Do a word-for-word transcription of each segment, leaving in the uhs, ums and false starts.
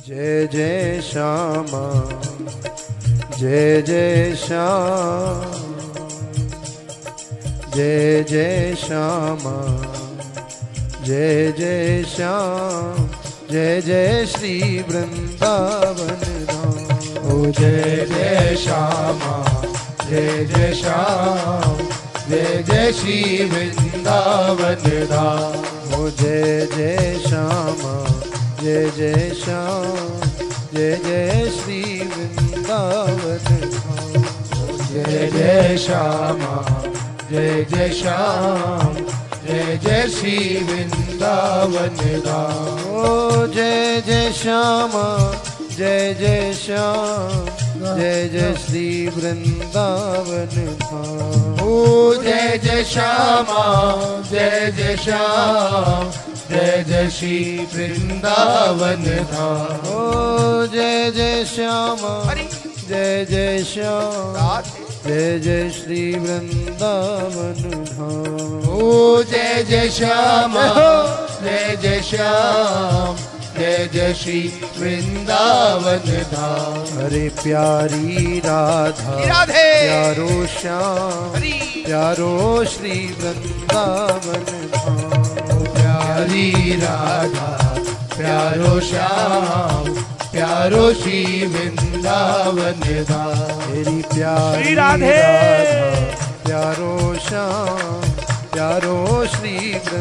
जय जय श्यामा जय जय श्याम जय जय श्यामा जय जय श्याम जय जय श्री वृंदावन धाम। ओ जय जय श्यामा जय जय श्याम जय जय श्री वृंदावन धाम। ओ जय जय श्यामा जय जय श्याम जय जय श्री वृंदावन धाम। जय जय श्यामा जय जय श्याम जय जय श्री वृंदावन धाम। ओ जय जय श्यामा जय जय श्याम जय जय श्री वृंदावन धाम। ओ जय जय श्यामा जय जय श्याम जय जय श्री वृंदावन धाम। ओ जय जय श्यामा जय जय श्याम जय जय श्री वृंदावन धाम। ओ जय जय श्यामा जय जय श्याम जय जय श्री वृंदावन धाम। अरे प्यारी राधा राधे प्यारो श्याम प्यारो श्री वृंदावन धाम। प्यारी राधा प्यारो श्याम प्यारो श्री वृंदावन धाम। मेरी प्यारी राधे राधा प्यारो श्याम प्यारो श्री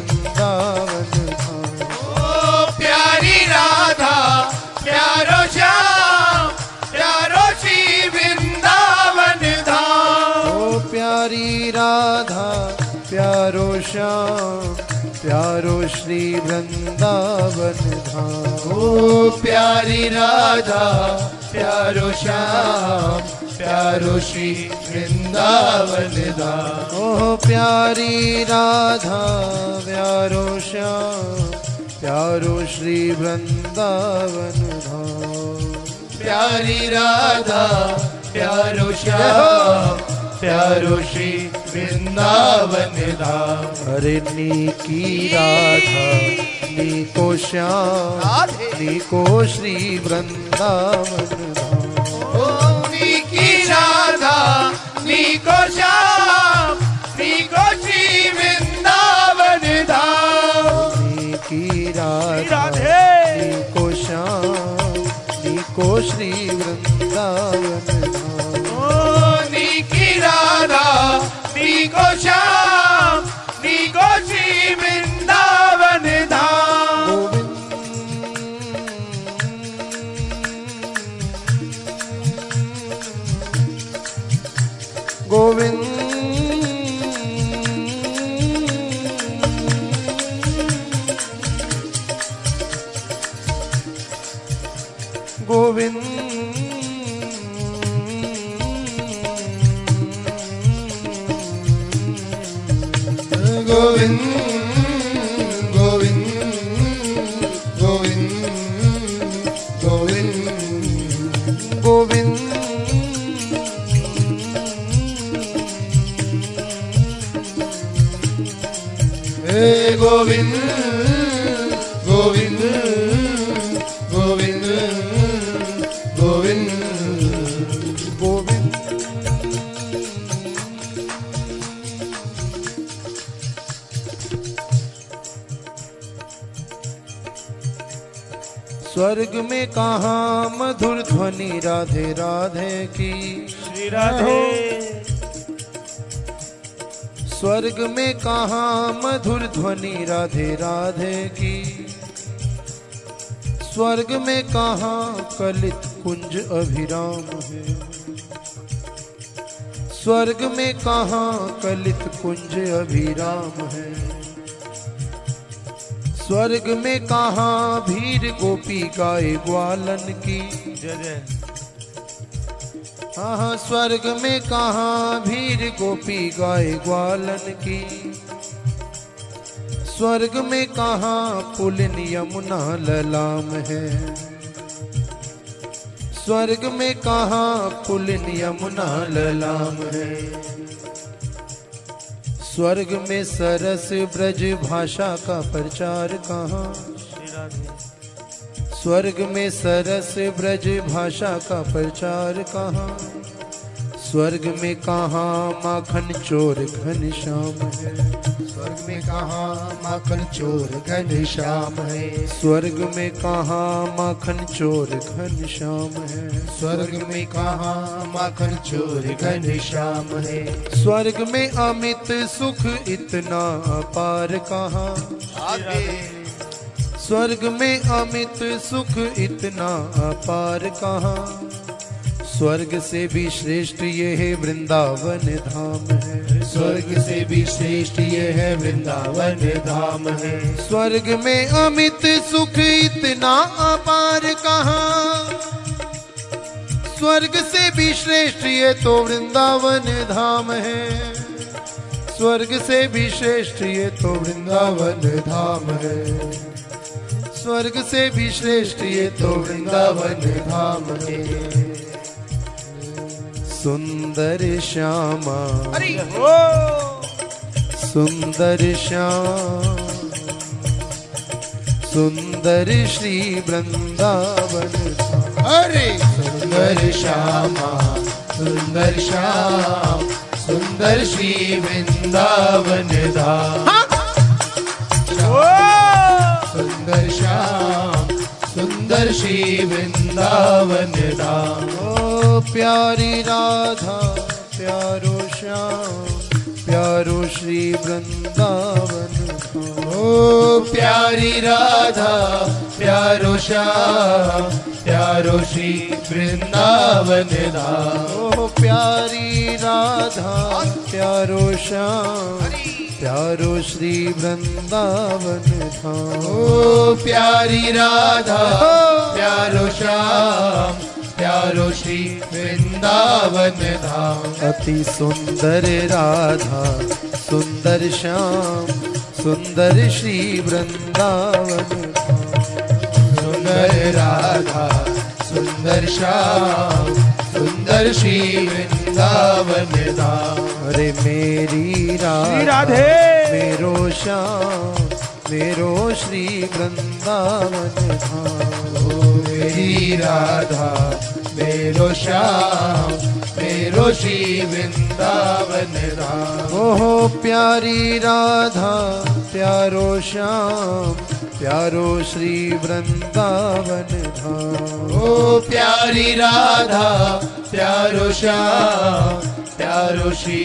वृंदावन धाम। ओ प्यारी राधा प्यारो श्याम प्यारो श्री वृंदावन धाम। ओ प्यारी राधा प्यारो श्याम प्यारो श्री वृंदावन धाम। ओ प्यारी राधा प्यारो श्याम प्यारो श्री वृंदावन धाम। ओ प्यारी राधा प्यारो श्याम प्यारो श्री वृंदावन धाम। प्यारी राधा प्यारो श्याम प्यारो श्री वृंदावन धाम। अरे नीकी राधा नीको श्याम नीको श्री वृंदावन धाम। ओ नीकी राधा नीको श्याम नीको श्री वृंदावन धाम। नीकी राधा नीको श्याम नीको श्री वृंदावन धाम। ओ नीकी राधा नीको श्याम नीको श्री वृंदावन धाम। गोविंद गोविंद गोविंद गोविंद गोविंद गोविंद गोविंद हे गोविंद गोविंद गोविंद गोविंद गोविंद स्वर्ग में कहाँ मधुर ध्वनि राधे राधे की। श्री राधे स्वर्ग में कहाँ मधुर ध्वनि राधे राधे की। स्वर्ग में कहाँ कलित कुंज अभिराम है। स्वर्ग में कहाँ कलित कुंज अभिराम है। स्वर्ग में कहाँ भीर गोपी गाए ग्वालन की। जय जय हाँ हाँ स्वर्ग में कहाँ भीर गोपी गाए ग्वालन की। स्वर्ग में कहाँ पुलिन यमुना ललाम है। स्वर्ग में कहाँ पुलिन यमुना ललाम है। स्वर्ग में सरस ब्रज भाषा का प्रचार कहाँ। स्वर्ग में सरस ब्रज भाषा का प्रचार कहाँ, स्वर्ग में कहाँ माखन चोर घनश्याम है, स्वर्ग में कहाँ माखन चोर घनश्याम है, स्वर्ग में कहाँ माखन चोर घनश्याम है, स्वर्ग में कहाँ माखन चोर घनश्याम है, स्वर्ग में अमित सुख इतना अपार कहाँ, स्वर्ग में अमित सुख इतना अपार कहाँ, स्वर्ग से भी श्रेष्ठ ये है वृंदावन धाम है, स्वर्ग से भी श्रेष्ठ ये है वृंदावन धाम है, स्वर्ग में अमित सुख इतना अपार कहाँ, स्वर्ग से भी श्रेष्ठ ये तो वृंदावन धाम है, स्वर्ग से भी श्रेष्ठ ये तो वृंदावन धाम है, स्वर्ग से भी श्रेष्ठ ये तो वृंदावन धाम है। सुंदर श्यामा सुंदर श्याम सुंदर श्री वृंदावन, अरे सुंदर श्यामा सुंदर श्याम सुंदर श्री वृंदावन धाम, सुंदर श्याम सुंदर श्री वृंदावन धाम, ओ प्यारी राधा प्यारो श्याम प्यारो श्री वृंदावन धाम, ओ प्यारी राधा प्यारो श्याम प्यारो श्री वृंदावन धाम, ओ प्यारी राधा प्यारो श्याम प्यारो श्री वृंदावन धाम, ओ प्यारी राधा प्यारो श्याम प्यारो श्री वृंदावन धाम, अति सुंदर राधा सुंदर श्याम सुंदर श्री वृंदावन धाम, सुंदर राधा सुंदर श्याम सुंदर श्री वृंदावन धाम, अरे मेरी राधा राधे मेरो श्याम मेरो श्री वृंदावन धाम, ओ मेरी राधा मेरो श्याम मेरो श्री वृंदावन धाम, ओहो प्यारी राधा प्यारो श्याम प्यारो श्री वृंदावन धाम, ओ प्यारी राधा प्यारो श्याम प्यारो श्री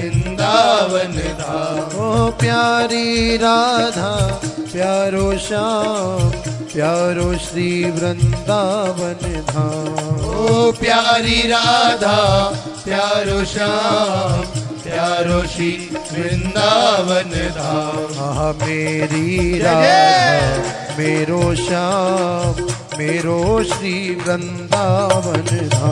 वृंदावन धाम, ओ प्यारी राधा प्यारो श्याम प्यारो श्री वृंदावन धाम, ओ प्यारी राधा प्यारो श्याम प्यारो श्री वृंदावन धाम, आहा मेरी राधा मेरो श्याम मेरो श्री वृंदावन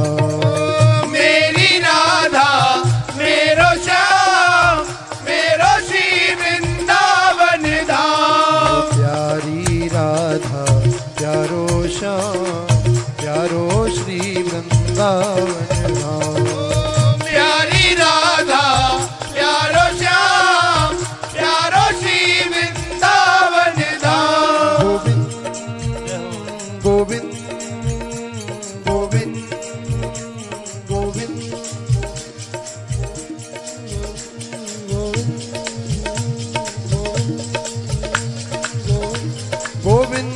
धाम, मेरी राधा मेरो श्याम मेरो श्री वृंदावन धाम, प्यारी राधा प्यारो श्याम प्यारो श्री वृंदावन धाम, प्यारी राधा प्यारो श्याम प्यारो श्री वृंदावन धाम, गोविंद गोविंद गोविंद गोविंद गोविंद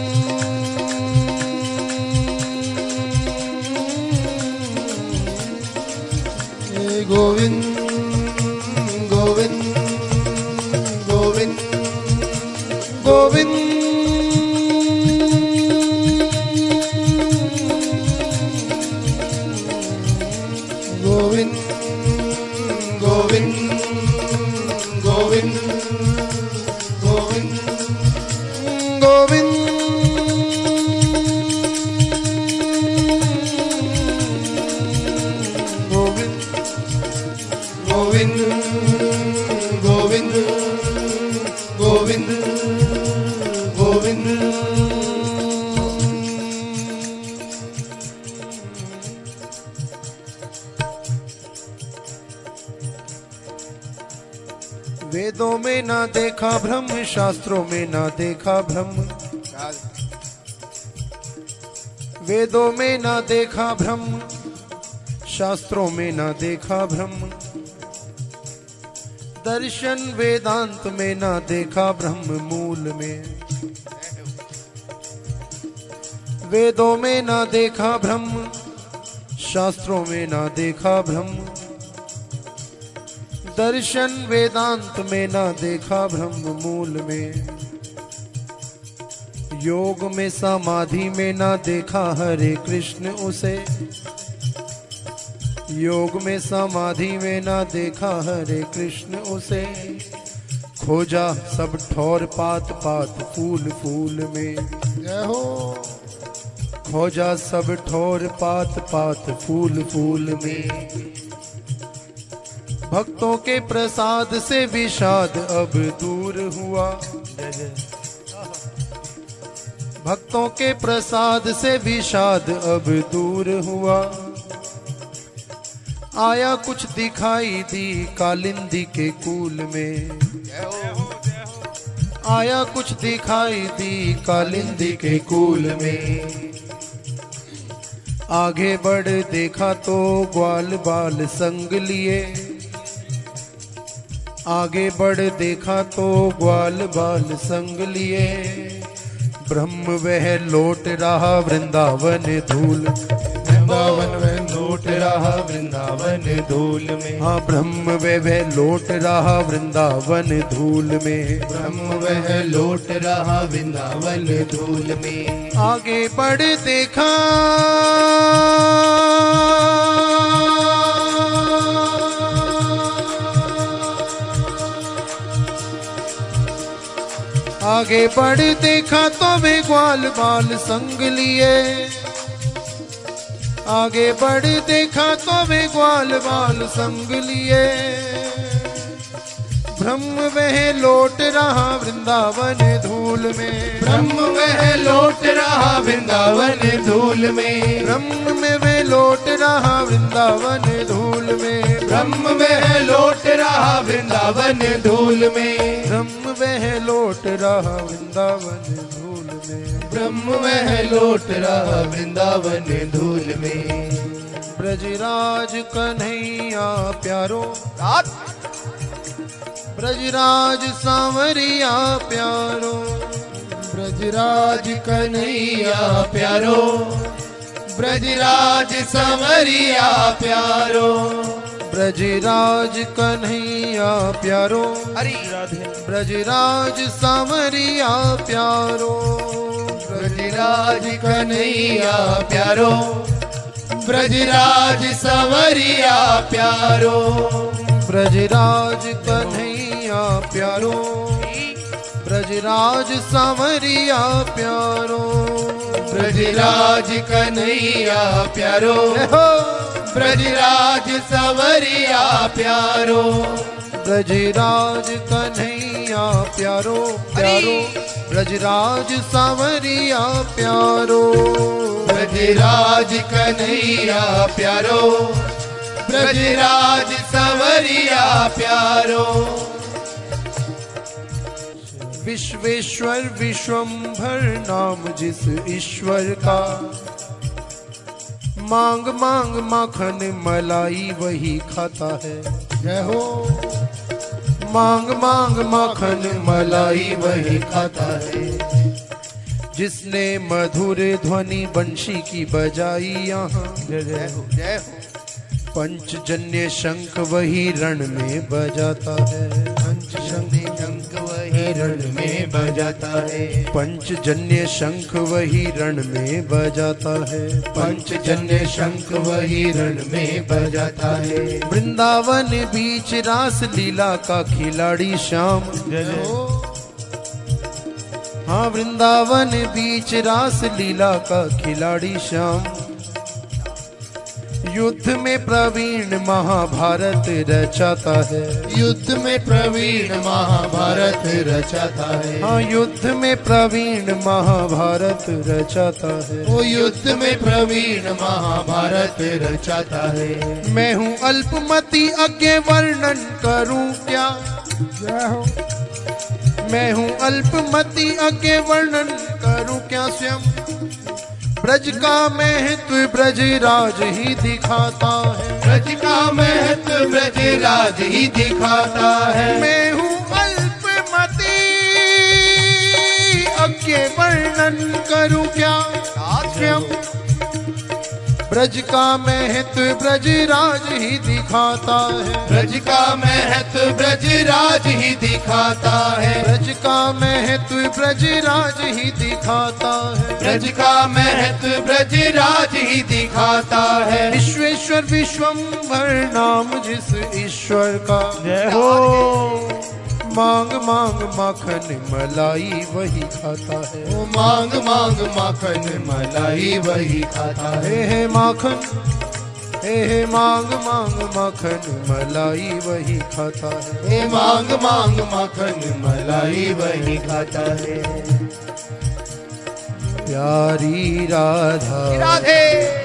गोविंद गोविंद गोविंद गोविंद गोविंद गोविंद गोविंद गोविंद गोविंद गोविंद गोविंद गोविंद गोविंद वेदों में ना देखा ब्रह्म शास्त्रों में ना देखा ब्रह्म वेदों में ना देखा ब्रह्म, शास्त्रों में ना देखा ब्रह्म, दर्शन वेदांत में ना देखा ब्रह्म मूल में। वेदों में ना देखा ब्रह्म, शास्त्रों में ना देखा ब्रह्म, दर्शन वेदांत में ना देखा ब्रह्म मूल में। योग में समाधि में ना देखा हरे कृष्ण उसे, योग में समाधि में ना देखा हरे कृष्ण उसे। खोजा सब ठौर पात पात फूल फूल में। जय हो। खोजा सब ठौर पात पात फूल फूल में। भक्तों के प्रसाद से विषाद अब दूर हुआ, भक्तों के प्रसाद से विषाद अब दूर हुआ। आया कुछ दिखाई दी कालिंदी के कूल में, आया कुछ दिखाई दी कालिंदी के कूल में। आगे बढ़ देखा तो ग्वाल बाल संग लिए, आगे बढ़ देखा तो ग्वाल बाल संग लिए। ब्रह्म वह लौट रहा वृंदावन धूल, वृंदावन में लौट रहा वृंदावन धूल में। हाँ ब्रह्म वह लौट रहा वृंदावन धूल में। ब्रह्म वह लौट रहा वृंदावन धूल में। आगे बढ़ देखा आगे बढ़ देखा तो वे ग्वाल बाल संग लिए, आगे बढ़ देखा तो वे ग्वाल बाल संग लिए। ब्रह्म वह लौट रहा वृंदावन धूल में, ब्रह्म वह लौट रहा वृंदावन धूल में। ब्रह्म में वह लौट रहा वृंदावन धूल में। ब्रह्म वह लौट रहा वृंदावन धूल में। ब्रह्म वह लौट रहा वृंदावन धूल में। ब्रह्म वह लौट रहा वृंदावन धूल में। ब्रजराज कन्हैया प्यारो, ब्रजराज सांवरिया प्यारो, ब्रजराज कन्हैया प्यारो, ब्रजराज सांवरिया प्यारो। ब्रजराज कन्हैया प्यारो, ब्रजराज सांवरिया प्यारो। ब्रजराज कन्हैया प्यारो, ब्रजराज सांवरिया प्यारो। ब्रजराज कन्हैया प्यारो, ब्रजराज सांवरिया प्यारो। ब्रजराज कन्हैया प्यारो, ब्रजराज सांवरिया प्यारो। ब्रजराज कन्हैया प्यारो प्यारो, ब्रजराज सांवरिया प्यारो। ब्रजराज कन्हैया प्यारो, ब्रजराज सांवरिया प्यारो। विश्वेश्वर विश्वंभर नाम जिस ईश्वर का, मांग मांग माखन मलाई वही खाता है। जय हो। मांग मांग माखन मलाई वही खाता है। जिसने मधुर ध्वनि बंशी की बजाई यहाँ, जय हो जय हो। पंचजन्य शंख वही रण में बजाता है। पंचजन्य शंख वही रण में बजाता है। पंचजन्य शंख वही रण में बजाता है। पंचजन्य शंख वही रण में बजाता है। वृंदावन बीच रास लीला का खिलाड़ी श्याम, हाँ वृंदावन बीच रास लीला का खिलाड़ी श्याम। युद्ध में प्रवीण महाभारत रचाता है। युद्ध में प्रवीण महाभारत रचाता है। हाँ युद्ध में प्रवीण महाभारत रचाता है। वो युद्ध में प्रवीण महाभारत रचाता है। मैं हूँ अल्पमति अज्ञे वर्णन करूँ क्या, मैं हूँ अल्पमति अज्ञे वर्णन करूँ क्या। स्वयं ब्रज का महत्व ब्रज राज ही दिखाता है, ब्रज का महत्व ब्रज राज ही दिखाता है। मैं हूँ अल्पमति अज्ञे वर्णन करूँ क्या क्यों। ब्रज का महत्व ब्रज राज ही दिखाता है, ब्रज का महत्व ब्रज राज ही दिखाता है। ब्रज का महत्व ब्रज राज ही दिखाता है, ब्रज का महत्व ब्रज राज ही दिखाता है। विश्वेश्वर विश्वंभर नाम जिस ईश्वर का, जय हो। मांग मांग माखन मलाई वही खाता है, वो मांग मांग माखन मलाई वही खाता है। हे हे माखन हे हे मांग मांग माखन मलाई वही खाता है। हे मांग मांग माखन मलाई वही खाता है। प्यारी राधा राधे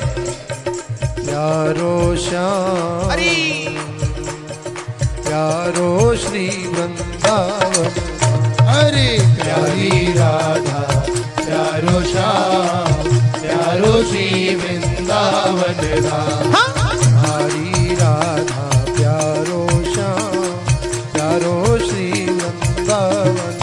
प्यारो श्याम हरि प्यारो श्री वृंदावन। हरे प्यारी राधा प्यारो श्याम प्यारो श्री वृंदावन धाम। प्यारी राधा प्यारो श्याम प्यारो श्री वृंदावन।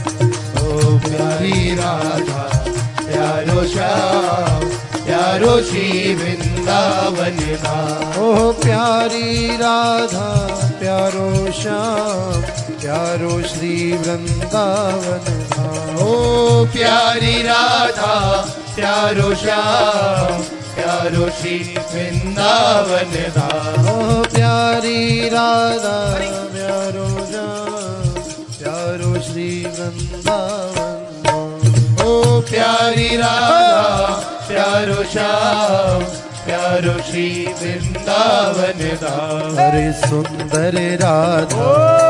ओ प्यारी राधा प्यारो श्याम प्यारो श्री वृंदावन धाम। ओ प्यारी राधा प्यारो श्याम प्यारो श्री वृंदावन धाम। ओ प्यारी राधा प्यारो श्याम प्यारो श्री वृंदावन धाम। ओ प्यारी राधा प्यारो श्याम प्यारो श्री वृंदावन धाम। ओ प्यारी राधा प्यारो श्याम प्यारो श्री वृंदावन धाम। अरे सुंदर राधा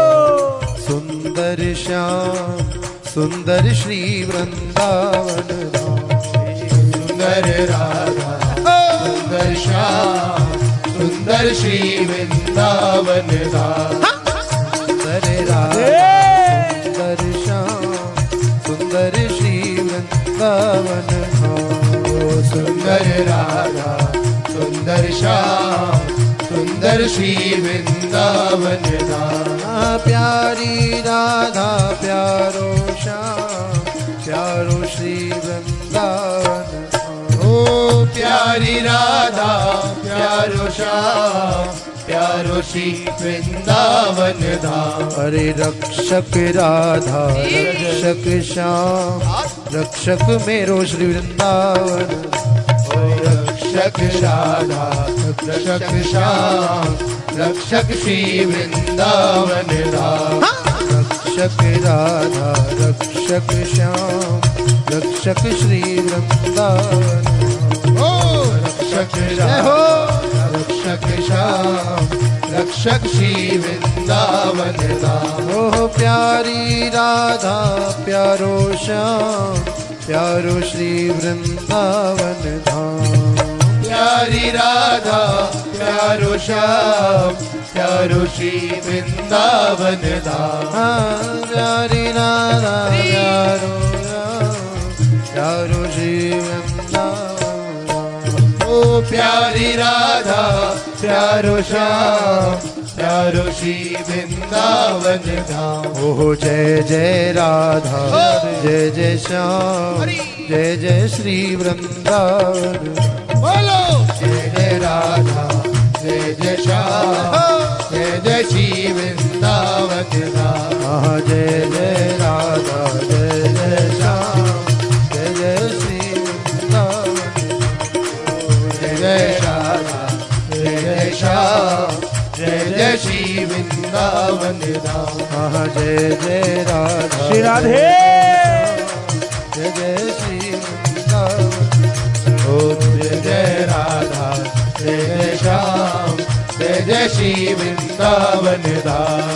सुंदर श्याम सुंदर श्री वृंदावन धाम। सुंदर राधा सुंदर श्याम सुंदर श्री वृंदावन धाम। सुंदर राधा सुंदर श्याम सुंदर श्री वृंदावन धाम। सुंदर राधा सुंदर श्याम सुंदर श्री वृंदावन धाम। प्यारी राधा प्यारो श्याम प्यारो श्री वृंदावन धाम। ओ प्यारी राधा प्यारो श्याम प्यारो श्री वृंदावन धाम। अरे रक्षक राधा रक्षक श्याम रक्षक मेरो श्री वृंदावन। रक्षक राधा रक्षक श्याम रक्षक श्री वृंदावन धाम। रक्षक राधा रक्षक श्याम रक्षक श्री वृंदावन। ओ रक्षक राधा रक्षक श्याम रक्षक श्री वृंदावन धाम। ओ प्यारी राधा प्यारो श्याम प्यारो श्री वृंदावन धाम। प्यारी राधा प्यारो श्याम प्यारो श्री वृंदावन धाम। हाँ, प्यारी राधा प्यारो श्याम प्यारो श्री वृंदावन धाम। ओ प्यारी राधा प्यारो श्याम प्यारो श्री वृंदावन धाम। ओह जय जय राधा जय जय श्याम जय जय श्री वृंदावन। बोलो जय जय राधा जय जय श्याम जय जय श्री वृंदावन धाम। हाँ जय जय राधा जय जय श्याम जय जय श्री वृंदावन। जय जय राधा जय जय श्याम जय जय श्री वृंदावन धाम। हाँ जय जय राधा श्री राधे जय जय श्री वृंदावन। ओ जय जय राधा जय जय श्याम जय जय श्री वृंदावन धाम। जय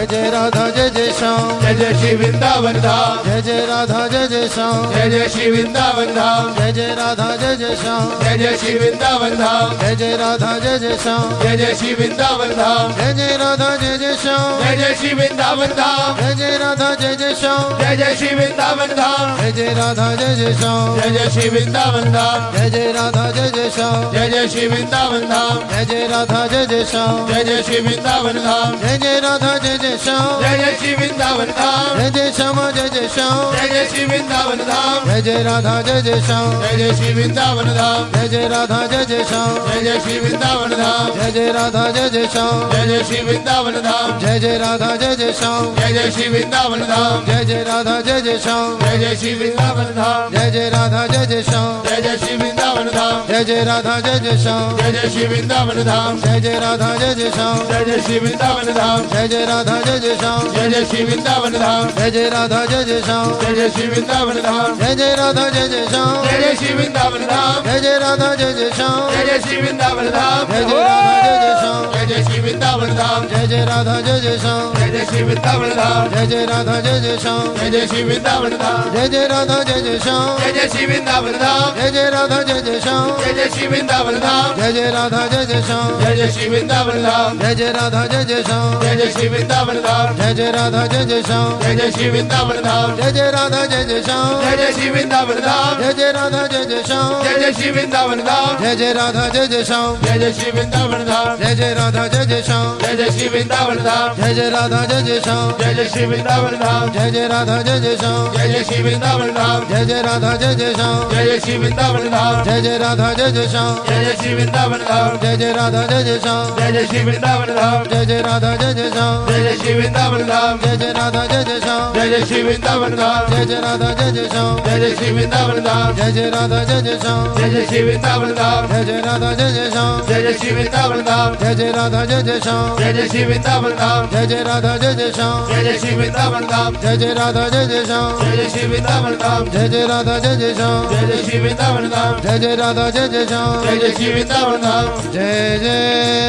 जय जय राधा जय जय श्याम जय जय श्री वृंदावन धाम जय जय राधा जय जय श्याम जय जय श्री वृंदावन धाम जय जय राधा जय जय श्याम जय जय श्री वृंदावन धाम जय जय राधा जय जय श्याम जय जय श्री वृंदावन धाम जय जय राधा जय जय श्याम जय जय श्री वृंदावन धाम जय जय राधा जय जय श्याम जय जय श्री वृंदावन धाम जय जय राधा जय जय श्याम जय जय श्री वृंदावन धाम जय जय राधा जय जय श्याम जय जय श्री वृंदावन धाम जय जय राधा जय जय श्याम जय जय श्री वृंदावन धाम जय जय राधा जय जय श्याम जय जय श्री वृंदावन धाम जय जय श्यामा जय जय श्याम जय जय श्री वृंदावन धाम जय जय राधा जय जय श्याम जय जय श्री वृंदावन धाम जय जय राधा जय जय श्याम जय जय श्री वृंदावन धाम जय जय राधा जय जय श्याम जय जय श्री वृंदावन धाम जय जय राधा जय जय श्याम जय जय श्री वृंदावन धाम जय जय राधा जय जय श्याम जय जय श्री वृंदावन धाम जय जय राधा जय जय श्याम जय जय श्री वृंदावन धाम जय जय राधा जय जय श्याम जय जय श्री वृंदावन धाम जय जय राधा जय जय श्याम जय जय श्री वृंदावन धाम जय जय राधा जय जय श्याम जय जय श्री वृंदावन धाम जय जय राधा जय जय श्याम जय जय श्री वृंदावन धाम जय जय राधा जय जय श्याम जय जय श्री वृंदावन धाम जय जय राधा जय जय श्याम जय जय श्री वृंदावन धाम जय जय राधा जय जय श्याम जय जय श्री वृंदावन धाम जय जय राधा जय जय श्याम जय जय श्री वृंदावन धाम जय जय राधा जय जय श्याम जय जय श्री वृंदावन धाम जय जय राधा जय जय श्याम जय जय श्री वृंदावन धाम जय जय राधा जय जय श्याम जय जय श्री वृंदावन धाम जय जय राधा जय जय श्याम जय जय श्री वृंदावन धाम जय जय राधा जय जय श्याम जय जय श्री वृंदावन धाम जय जय राधा जय जय श्याम जय जय श्री वृंदावन धाम जय जय राधा जय जय श्याम जय जय श्री वृंदावन धाम जय जय राधा जय जय श्याम जय जय श्री वृंदावन धाम जय जय राधा जय जय श्याम जय जय श्री वृंदावन धाम जय जय राधा जय जय श्याम जय जय श्री वृंदावन धाम जय जय राधा जय जय श्याम जय जय श्री वृंदावन धाम जय जय राधा जय जय श्याम जय जय श्री वृंदावन धाम जय जय राधा जय जय श्याम जय जय श्री वृंदावन धाम जय जय राधा जय जय श्याम जय जय श्री वृंदावन धाम जय जय राधा जय जय श्याम जय जय श्री वृंदावन धाम जय जय राधा जय जय श्याम जय जय श्री वृंदावन धाम जय जय राधा जय जय श्याम जय जय श्री वृंदावन धाम जय जय राधा जय जय श्याम जय जय श्री वृंदावन धाम जय जय राधा जय जय श्याम जय जय श्री वृंदावन धाम जय जय राधा जय जय श्याम जय जय श्री वृंदावन धाम जय जय राधा जय जय श्याम जय जय श्री वृंदावन धाम जय जय राधा जय जय श्याम जय जय श्री वृंदावन धाम जय जय राधा जय जय श्याम जय जय श्री वृंदावन धाम जय जय राधा जय जय श्याम जय जय श्री वृंदावन धाम जय जय राधा जय जय श्याम जय जय श्री वृंदावन धाम जय जय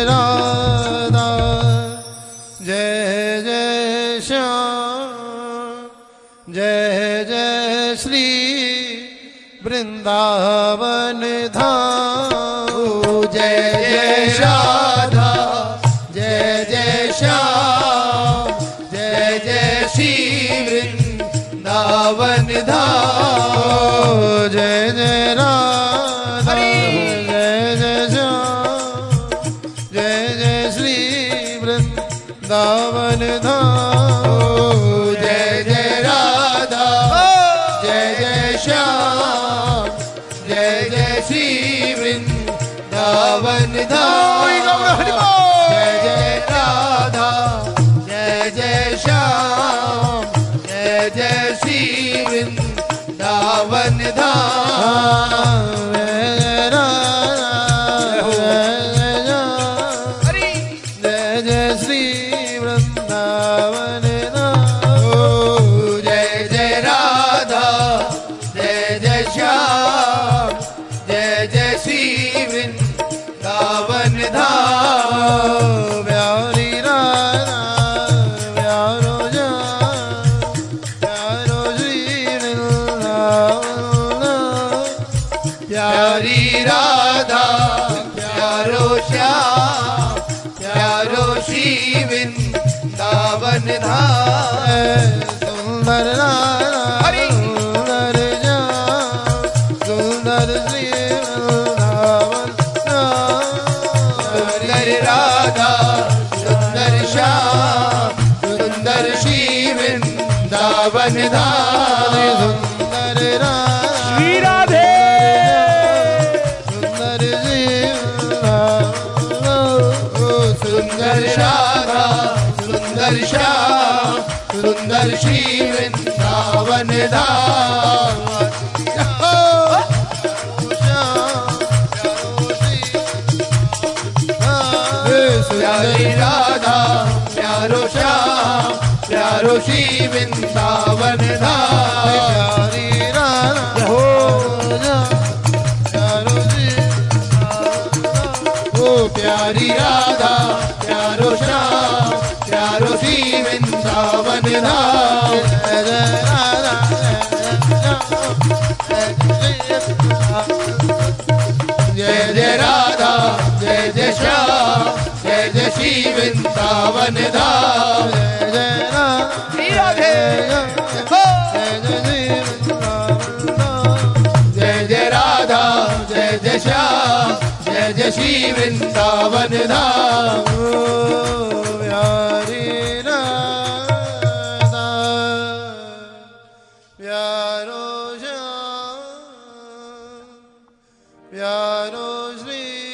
राधा जय जय श्याम जय जय श्री वृंदावन धाम जय जय राधा जय जय श्याम जय जय श्री वृंदावन धाम जय जय राधा जय जय श्याम जय जय श्री वृंदावन धाम जय जय राधा जय जय श्याम जय जय श्री वृंदावन धाम जय जय राधा जय जय श्याम जय जय श्री वृंदावन धाम जय जय श्री वृंदावन धाम जय जय राधा जय जय श्याम जय जय श्री वृंदावन धाम प्यारी राधा प्यारो जा प्यारो श्री वृंदावन प्यारी राधा प्यारो श्याम प्यारो श्री वृंदावन धाम सुंदर राधा सुंदर जा सुंदर श्री वृंदावन सुंदर राधा सुंदर श्याम सुंदर श्री वृंदावन धाम सुंदर राधा श्री राधे सुंदर श्री सुंदर राधा सुंदर श्याम सुंदर श्री वृंदावन धाम प्यारी राधा प्यारो श्याम प्यारो श्री वृंदावन धाम प्यारी राधा प्यारो श्री ओ प्यारी राधा प्यारो श्याम प्यारो श्री वृंदावन वृंदावन धाम। जय जय राधा जय जय श्याम जय जय श्री वृंदावन धाम। जय जय राधे जय जय राधा जय जय श्याम जय जय श्री वृंदावन धाम। प्यारी राधा प्यारो श्याम प्यारो श्री